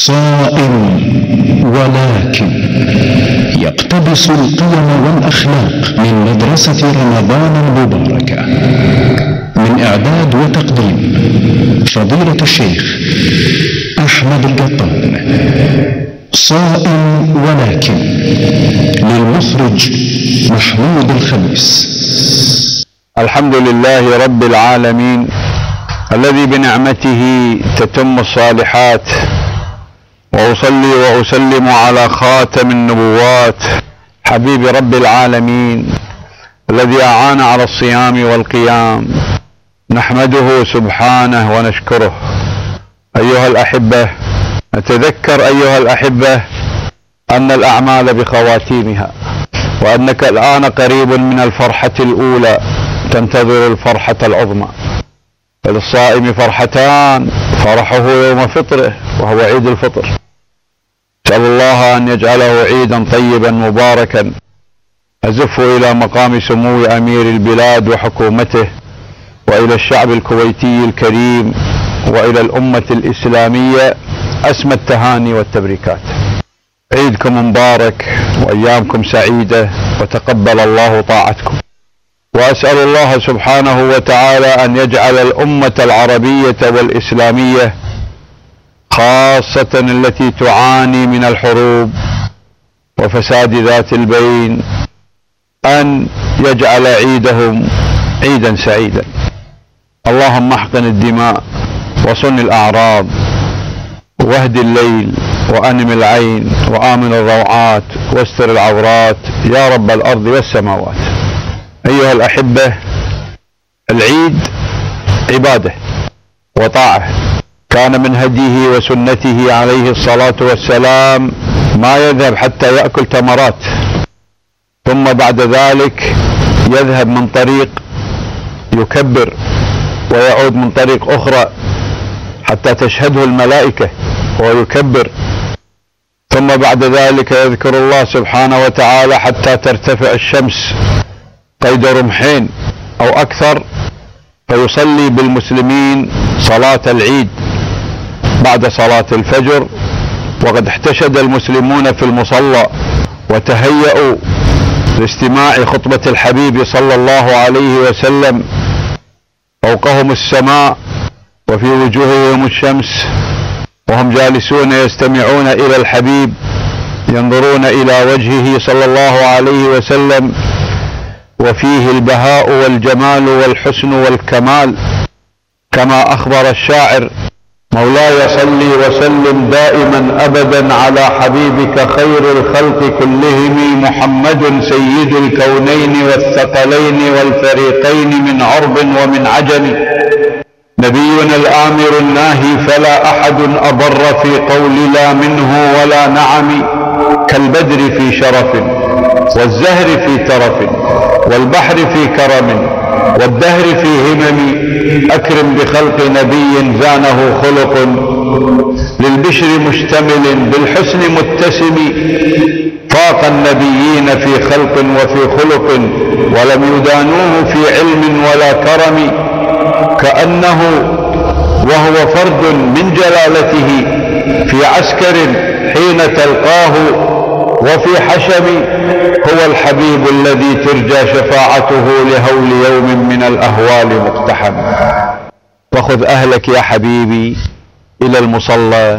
صائم ولكن يقتبس القيم والأخلاق من مدرسة رمضان المباركة. من إعداد وتقديم فضيلة الشيخ أحمد القطان. صائم ولكن، للمخرج محمود الخميس. الحمد لله رب العالمين الذي بنعمته تتم الصالحات، وأصلي وأسلم على خاتم النبوات حبيب رب العالمين الذي أعان على الصيام والقيام. نحمده سبحانه ونشكره. أيها الأحبة، نتذكر أيها الأحبة أن الأعمال بخواتيمها، وأنك الآن قريب من الفرحة الأولى، تنتظر الفرحة العظمى. فللصائم فرحتان: فرحه يوم فطره وهو عيد الفطر، نسأل الله أن يجعله عيدا طيبا مباركا. أزف إلى مقام سمو أمير البلاد وحكومته، وإلى الشعب الكويتي الكريم، وإلى الأمة الإسلامية أسمى التهاني والتبريكات. عيدكم مبارك وأيامكم سعيدة، وتقبل الله طاعتكم. وأسأل الله سبحانه وتعالى أن يجعل الأمة العربية والإسلامية خاصة التي تعاني من الحروب وفساد ذات البين، أن يجعل عيدهم عيدا سعيدا. اللهم احقن الدماء وصن الأعراض واهد الليل وأنم العين وآمن الروعات واستر العورات يا رب الأرض والسماوات. أيها الأحبة، العيد عبادة وطاعة، كان من هديه وسنته عليه الصلاة والسلام ما يذهب حتى يأكل تمرات، ثم بعد ذلك يذهب من طريق يكبر ويعود من طريق أخرى حتى تشهده الملائكة ويكبر، ثم بعد ذلك يذكر الله سبحانه وتعالى حتى ترتفع الشمس قيد رمحين أو أكثر، فيصلي بالمسلمين صلاة العيد بعد صلاة الفجر. وقد احتشد المسلمون في المصلى وتهيأوا لاستماع خطبة الحبيب صلى الله عليه وسلم. فوقهم السماء وفي وجوههم الشمس، وهم جالسون يستمعون إلى الحبيب، ينظرون إلى وجهه صلى الله عليه وسلم، وفيه البهاء والجمال والحسن والكمال، كما أخبر الشاعر: مولاي صل وسلم دائما أبدا على حبيبك خير الخلق كلهم، محمد سيد الكونين والثقلين والفريقين من عرب ومن عجم، نبينا الآمر الناهي فلا أحد أبر في قول لا منه ولا نعم، كالبدر في شرف والزهر في ترف والبحر في كرم والدهر في همم، أكرم بخلق نبي زانه خلق، للبشر مشتمل بالحسن متسم، فاق النبيين في خلق وفي خلق، ولم يدانوه في علم ولا كرم، كأنه وهو فرد من جلالته في عسكر حين تلقاه، وفي حشم هو الحبيب الذي ترجى شفاعته لهول يوم من الأهوال مقتحم. وخذ أهلك يا حبيبي إلى المصلى،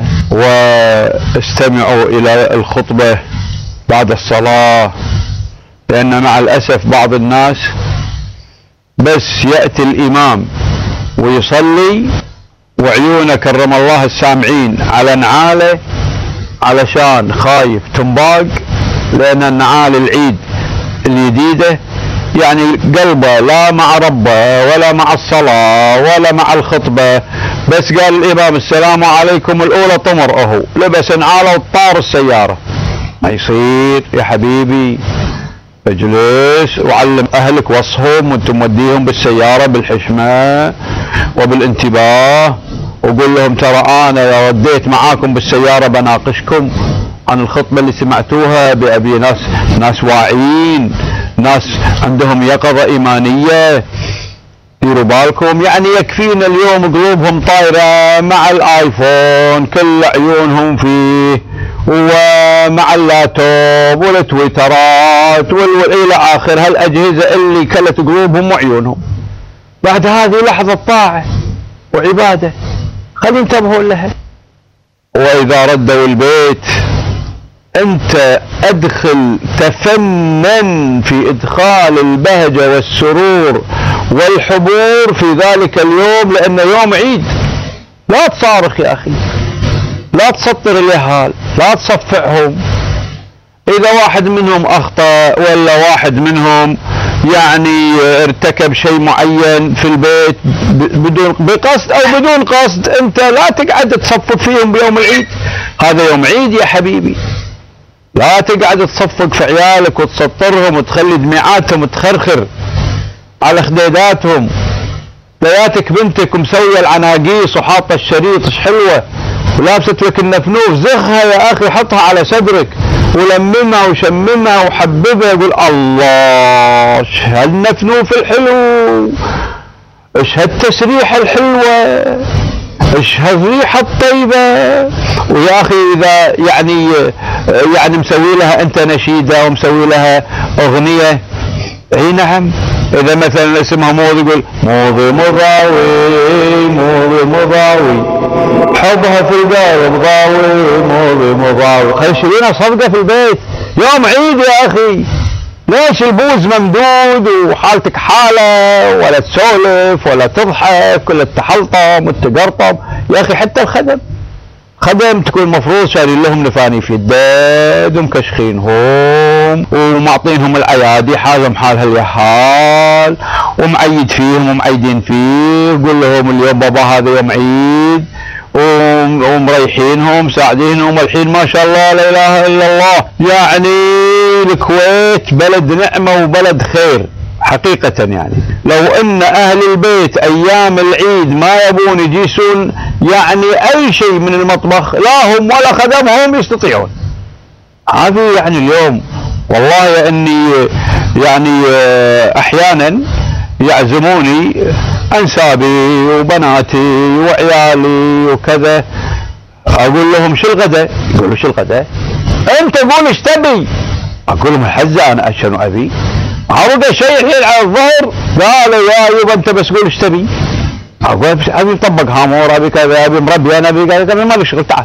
واستمعوا إلى الخطبة بعد الصلاة، لأن مع الأسف بعض الناس بس يأتي الإمام ويصلي وعيونه كرم الله السامعين على نعاله، علشان خايف تنباق، لأن النعال العيد الجديدة يعني قلبه لا مع ربه ولا مع الصلاة ولا مع الخطبة، بس قال الإمام السلام عليكم الأولى طمر، أهو لبس نعاله وطار السيارة. ما يصير يا حبيبي، اجلس وعلم أهلك وصهم وانتم موديهم بالسيارة بالحشمة وبالانتباه، وقول لهم ترى أنا وديت معاكم بالسيارة بناقشكم عن الخطبة اللي سمعتوها، بأبي ناس واعيين، ناس عندهم يقظة إيمانية، ديروا بالكم. يعني يكفينا اليوم قلوبهم طايرة مع الايفون، كل عيونهم فيه، ومع اللابتوب والتويترات والى اخر هالاجهزة اللي كلت قلوبهم وعيونهم. بعد هذه لحظة طاعة وعبادة خلي انتبهوا لها. واذا ردوا البيت انت ادخل، تفنن في ادخال البهجة والسرور والحبور في ذلك اليوم، لانه يوم عيد. لا تصارخ يا اخي، لا تسطر اليهال، لا تصفعهم. اذا واحد منهم اخطأ ولا واحد منهم يعني ارتكب شيء معين في البيت بقصد او بدون قصد، انت لا تقعد تصفق فيهم بيوم العيد. هذا يوم عيد يا حبيبي، لا تقعد تصفق في عيالك وتسطرهم وتخلي دمعاتهم تخرخر على خديداتهم. لياتك بنتك مسويه العناقيس وحاطه الشريط ايش حلوه ولابسه لك النفنوف، زخها يا اخي، حطها على صدرك ولممها وشممها وحببها، يقول الله ايش هالنفنوف الحلو، ايش هالتسريح الحلوه، ايش هالريحه الطيبه. ويا اخي اذا يعني مسوي لها انت نشيده ومسوي لها اغنيه، اي نعم. اذا مثلا اسمها موضي يقول موضي مضاوي موضي مضاوي، حبها في القلب ضاوي موضي مضاوي. خلي شرينا صفقه في البيت، يوم عيد يا اخي. ليش البوز ممدود وحالتك حاله، ولا تسولف ولا تضحك ولا تحلطم وتقرطم؟ يا اخي حتى خدم تكون المفروض شارين لهم نفانيف الداد ومكشخينهم ومعطينهم العيادي حالهم حال هاليحال، ومعيد فيهم ومعيدين فيه، قول لهم اليوم بابا هذا يوم عيد، ومريحينهم ساعدينهم. الحين ما شاء الله لا اله الا الله، يعني الكويت بلد نعمة وبلد خير حقيقة. يعني لو ان اهل البيت ايام العيد ما يبون يجيسون يعني اي شيء من المطبخ، لا هم ولا خدمهم يستطيعون. هذه يعني اليوم والله اني يعني احيانا يعزموني انسابي وبناتي وعيالي وكذا، اقول لهم شو الغداء؟ يقولوا شو الغداء؟ انت قول ايش تبي؟ اقول لهم الحزه انا شنو ابي؟ عرض شيء الحين على الظهر، قالوا يا يبا انت بس قول ايش تبي؟ اقول ابي مطبق هامور، ابي كذا، ابي مربي، انا ابي كذا، ما لي شغل، تعال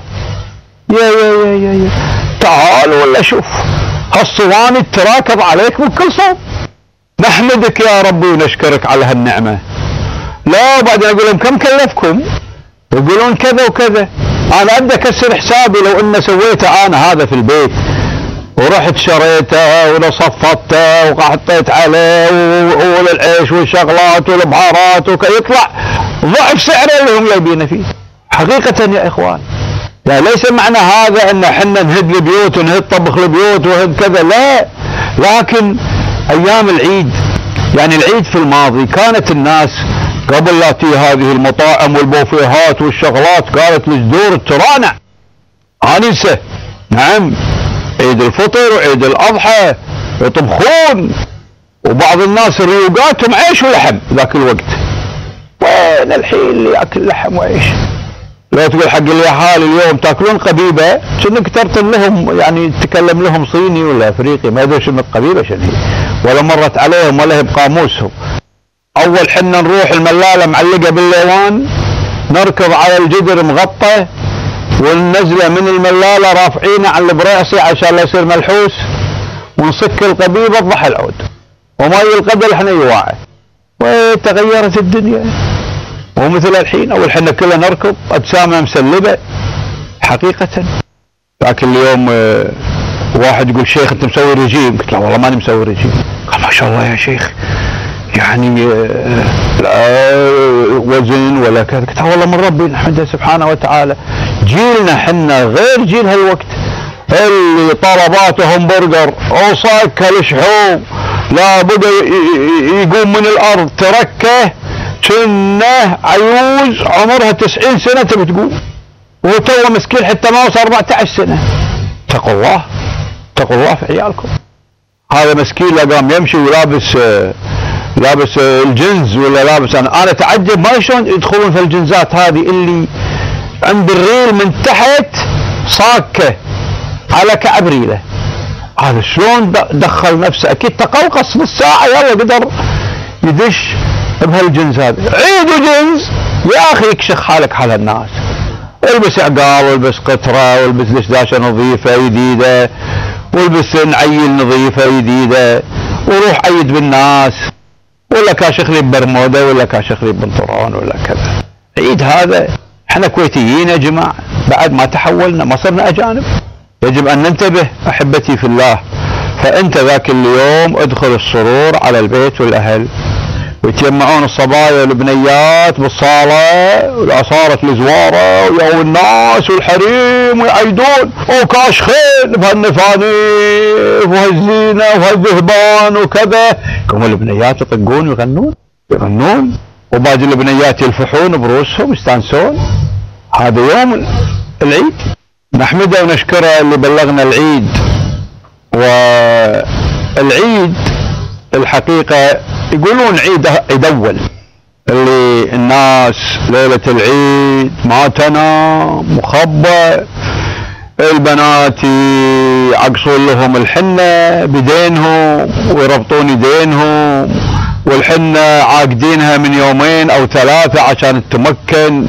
يا تعال ولا شوف هالصواني تراكب عليك من كل صوب. نحمدك يا ربي ونشكرك على هالنعمه. لا وبعدين اقول لهم كم كلفكم؟ يقولون كذا وكذا. انا ابدا اكسر حسابي لو ان سويته انا هذا في البيت ورحت شريته ونصفته وحطيت عليه والعيش والشغلات والبهارات يطلع ضعف سعره اللي هم جايبينه فيه. حقيقة يا اخوان، يعني ليس معنى هذا ان احنا نهد البيوت ونهد طبخ البيوت وهد كذا، لا. لكن ايام العيد، يعني العيد في الماضي كانت الناس قبل لا تي هذه المطاعم والبوفيهات والشغلات قالت الجذور الترانع انسه. نعم، عيد الفطر وعيد الاضحى يطبخون، وبعض الناس ريوقاتهم عيش ولحم ذاك الوقت. وين الحين اللي ياكل لحم وعيش؟ لو تقول حق اليهال اليوم تاكلون قبيبه كأنك ترطن لهم، يعني تكلم لهم صيني ولا افريقي ما يدري شنو القبيبه شنو هي، ولا مرت عليهم ولا هي بقاموسهم. اول حنا نروح الملاله معلقه بالليوان، نركض على الجدر مغطى، وننزله من الملاله رافعينه على البريعصي عشان لا يصير ملحوس، ونصك القبيبه تضح العود، وماي القدر احنا يواعي. وتغيرت الدنيا ومثل الحين. اول حنا كلنا نركض اجسامنا مسلبه حقيقه. لكن اليوم واحد يقول شيخ انت مسوي رجيم، قلت له والله ماني مسوي رجيم. قال ما شاء الله يا شيخ، يعني لا وزن ولا كذا. قلت والله من ربي نحمده سبحانه وتعالى. جيلنا حنا غير جيل هالوقت، اللي طلباتهم برجر وصاك هالشحوم لا بد يقوم من الارض تركه كنه عيوز عمرها 90 سنه تبي تقوم، وتوه مسكين حتى ما وصل 14 سنه. اتقوا الله، اتقوا الله في عيالكم. هذا مسكين لا قام يمشي ولابس لابس الجنز ولا لابس. انا اتعجب ما شلون يدخلون في الجنزات هذه اللي عند الريل من تحت صاكه على كعب ريله. هذا شلون دخل نفسه؟ اكيد تقلقص بالساعه يلا قدر يدش بهالجنز هذا. عيد وجنز يا اخي يكشخ حالك حال الناس. البس عقال والبس قطره والبس دشداشه نظيفه جديده والبس نعيل نظيفه جديده وروح عيد بالناس، ولا كاشخ لي ببرموده ولا كاشخ لي ببنطلون ولا كذا. عيد هذا احنا كويتيين يا جماعه، بعد ما تحولنا ما صرنا اجانب. يجب ان ننتبه احبتي في الله. فانت ذاك اليوم ادخل السرور على البيت والاهل، ويتجمعون الصبايا والبنيات بالصاله والعصاره الزواره ويا الناس والحريم ويعيدون وكاشخين بهالنفانيف وهالزينه وهالذهبان وكذا. يقوموا البنيات يطقون ويغنون وباقي البنيات يلفحون برؤوسهم يستانسون. هذا يوم العيد. نحمده ونشكره اللي بلغنا العيد. والعيد الحقيقه يقولون عيد اول، اللي الناس ليله العيد ما تنام مخبى، البنات يعقصون لهم الحنه بدينهم ويربطون يدينهم، والحنه عاقدينها من 2 أو 3 عشان تتمكن،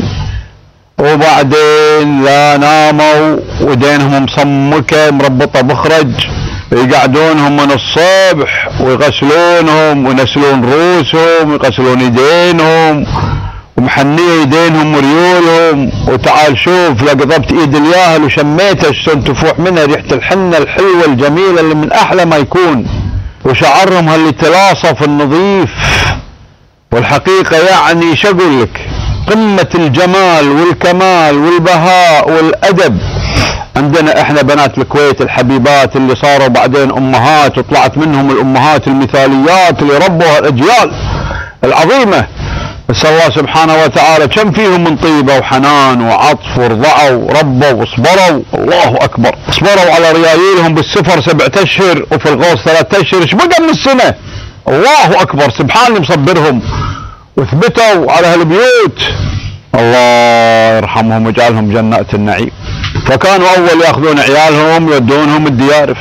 وبعدين لا ناموا ودينهم مصمكه مربطه بخرج، يقعدونهم من الصبح ويغسلونهم وينسلون رؤوسهم ويغسلون يدينهم ومحنيه يدينهم وريولهم. وتعال شوف لقطبت ايد الياهل وشميتها شلون تفوح منها ريحه الحنه الحلوه الجميله اللي من احلى ما يكون، وشعرهم اللي تلاصف النظيف. والحقيقه يعني شو اقول لك، قمه الجمال والكمال والبهاء والادب. عندنا احنا بنات الكويت الحبيبات اللي صاروا بعدين امهات وطلعت منهم الامهات المثاليات اللي ربوا الاجيال العظيمه. نسال الله سبحانه وتعالى كم فيهم من طيبه وحنان وعطف ورضعوا وربوا وصبروا. الله اكبر، صبروا على ريايلهم بالسفر 7 اشهر وفي الغوص 3 اشهر، ايش بقى من السنه؟ الله اكبر، سبحان اللي مصبرهم وثبتوا على هالبيوت. الله يرحمهم ويجعلهم جنات النعيم. فكانوا اول ياخذون عيالهم يودونهم الديارف.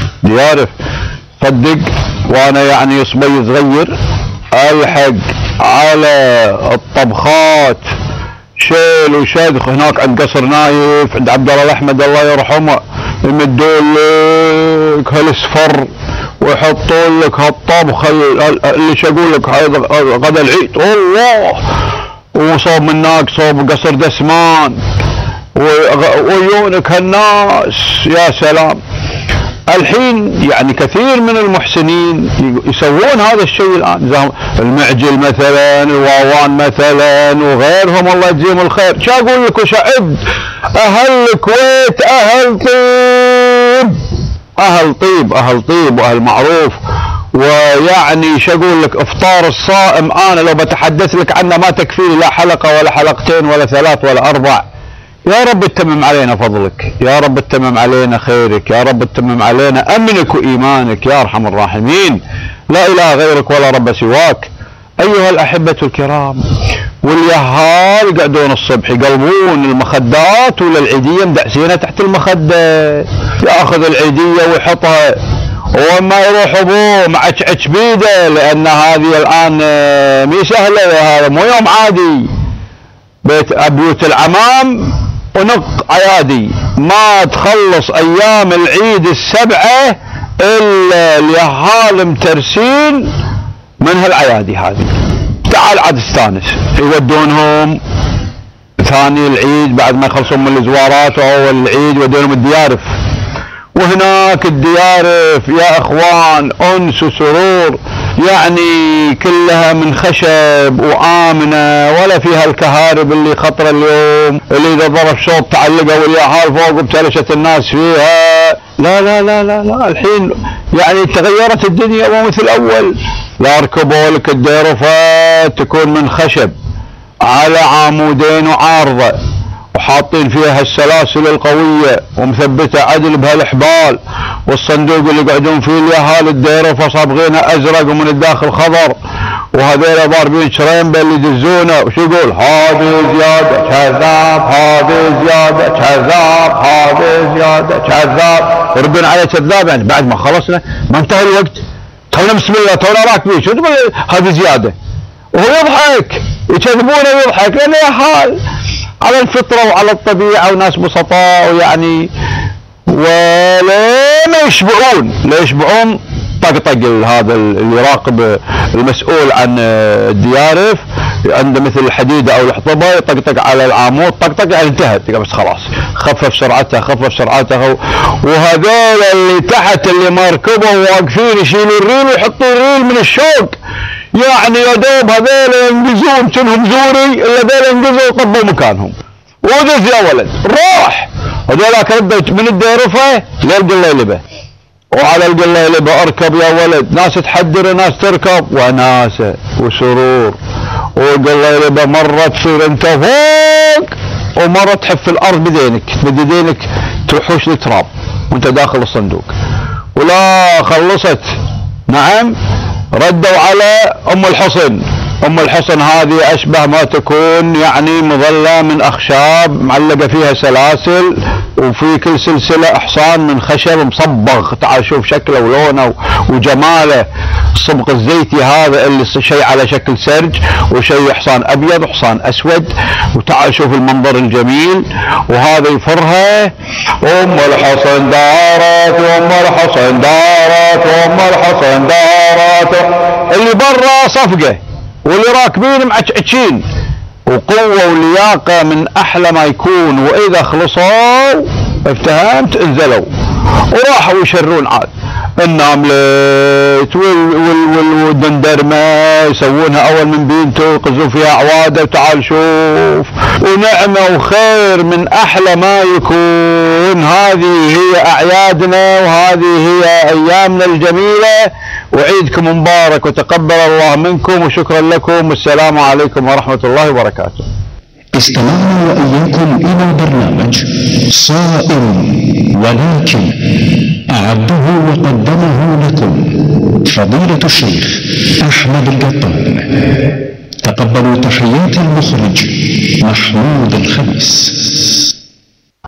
صدق وانا يعني صبي صغير الحق على الطبخات شيل وشدخ هناك عند قصر نايف عند عبد الله الاحمد الله يرحمه، يمدون لك هالصفر ويحطون لك هالطبخ اللي شقول لك غدا العيد. الله، وصوب من هناك صوب قصر دسمان وعيونك هالناس يا سلام. الحين يعني كثير من المحسنين يسوون هذا الشيء الان، زي المعجل مثلا، الواوان مثلا وغيرهم الله يجزيهم الخير. شو اقول لك وشعب اهل الكويت اهل طيب واهل معروف. ويعني شو اقول لك، افطار الصائم انا لو بتحدث لك عنه ما تكفيني لا حلقه ولا حلقتين ولا 3 ولا 4. يا رب اتمم علينا فضلك، يا رب اتمم علينا خيرك، يا رب اتمم علينا امنك وايمانك يا ارحم الراحمين. لا اله غيرك ولا رب سواك. ايها الاحبه الكرام، واليهال يقعدون الصبح يقلبون المخدات ولا العيديه مدعسينها تحت المخده، ياخذ العيديه ويحطها وما يروح ابوه معچعچ بيده، لان هذه الان مي سهله، هذا مو يوم عادي. بيوت العمام ونق عيادي، ما تخلص ايام العيد ال7 الا اليهال مترسين من هالعيادي هذه. تعال عاد استانس، يودونهم ثاني العيد بعد ما يخلصون من الزوارات واول العيد يودونهم الديارف. وهناك الديارف يا اخوان انس وسرور، يعني كلها من خشب وآمنة ولا فيها الكهارب اللي خطرة اليوم، اللي اذا ضرب شوط تعلقه واليهال فوق بتلشت الناس فيها. لا لا لا لا لا، الحين يعني تغيرت الدنيا مو مثل الاول. لا ركبوا لك الديرفة تكون من خشب على عامودين وعارضة وحاطين فيها السلاسل القوية ومثبتة عدل بهالحبال، والصندوق اللي يقعدون فيه اليهال الديرفة صابغينها ازرق ومن الداخل خضر، وهذول ضاربين شريمبه اللي يدزونه، وشو يقول؟ هذه زياده كذاب، هذه زياده كذاب، هذه زياده كذاب، يردون عليه كذاب. يعني بعد ما خلصنا ما انتهى الوقت، تونا بسم الله تونا راكبين، شو تقول هذه زياده؟ وهو يضحك، يكذبونه ويضحك، لانه يا حال على الفطره وعلى الطبيعه وناس بسطاء ويعني ولا ما يشبعون، لا يشبعون. طقطق هذا اللي يراقب المسؤول عن الديارف عنده مثل الحديده او الحطبه، يطقطق على العامود، طقطق يعني انتهت بس خلاص، خفف سرعته خفف سرعته. وهذول اللي تحت اللي مركبهم واقفين يشيلوا الريل ويحطوا الريل من الشوق، يعني يا دوب هذول ينقزون كأنهم زوري، الا هذول ينقزوا وطبوا مكانهم. ودز يا ولد روح، هذولاك ردوا من الديرفه للقليلبه، وعلى القليلبه اركب يا ولد، ناس تحدر وناس تركب وناسه وسرور. والقليلبه مره تصير انت فوق ومره تحف الارض بدينك، تمد يدينك تحوش التراب وانت داخل الصندوق. ولا خلصت نعم ردوا على ام الحصن. ام الحصن هذه اشبه ما تكون يعني مظله من اخشاب معلقه فيها سلاسل، وفي كل سلسله حصان من خشب مصبغ، تعال شوف شكله ولونه وجماله، الصبغ الزيتي هذا اللي شيء على شكل سرج، وشيء حصان ابيض وحصان اسود، وتعال شوف المنظر الجميل. وهذا يفرها ام الحصن دارت وام الحصن دارت وام الحصن دارت، اللي برا صفقه واللي راكبين معتشين، وقوة ولياقة من أحلى ما يكون. وإذا خلصوا افتهمت انزلوا وراحوا يشرون عاد الناملت والدندرمة، يسوونها أول من بينته ويقزون فيها عوادة، وتعال شوف ونعمة وخير من أحلى ما يكون. هذه هي أعيادنا وهذه هي أيامنا الجميلة، وعيدكم مبارك وتقبل الله منكم، وشكرا لكم، والسلام عليكم ورحمة الله وبركاته. استمعنا وإياكم إلى برنامج صائم ولكن، أعده وقدمه لكم فضيلة الشيخ أحمد القطان. تقبلوا تحيات المخرج محمود الخميس.